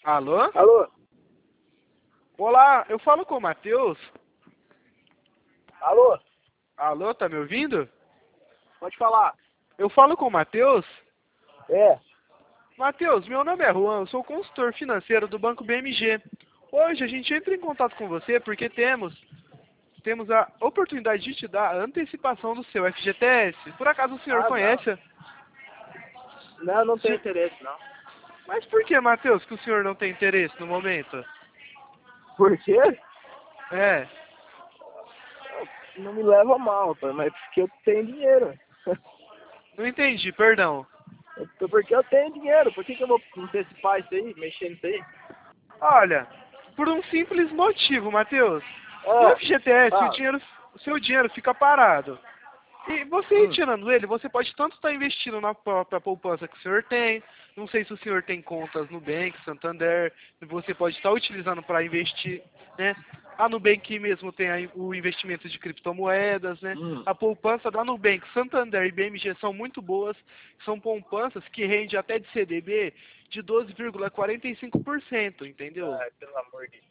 Alô? Alô? Olá, eu falo com o Matheus. Alô? Alô, tá me ouvindo? Pode falar. Eu falo com o Matheus. É. Matheus, meu nome é Juan, eu sou consultor financeiro do Banco BMG. Hoje a gente entra em contato com você porque temos a oportunidade de te dar a antecipação do seu FGTS. Por acaso o senhor Ah, não. conhece? Não tem Se- interesse, não. Mas por que, Matheus, que o senhor não tem interesse no momento? Por quê? É, Não me leva mal, pai, mas porque eu tenho dinheiro. não entendi, perdão. Porque eu tenho dinheiro. Por que eu vou antecipar isso aí, mexer nisso aí? Olha, por um simples motivo, Matheus. No Ah, FGTS, fala. o seu dinheiro fica parado. E você Hum. retirando ele, você pode tanto estar investindo na própria poupança que o senhor tem, não sei se o senhor tem contas no Nubank, Santander, você pode estar utilizando para investir, né? A Nubank mesmo tem o investimento de criptomoedas, né? Hum. A poupança da Nubank, Santander e BMG são muito boas, são poupanças que rendem até de CDB de 12,45%, entendeu? Ai, pelo amor de Deus.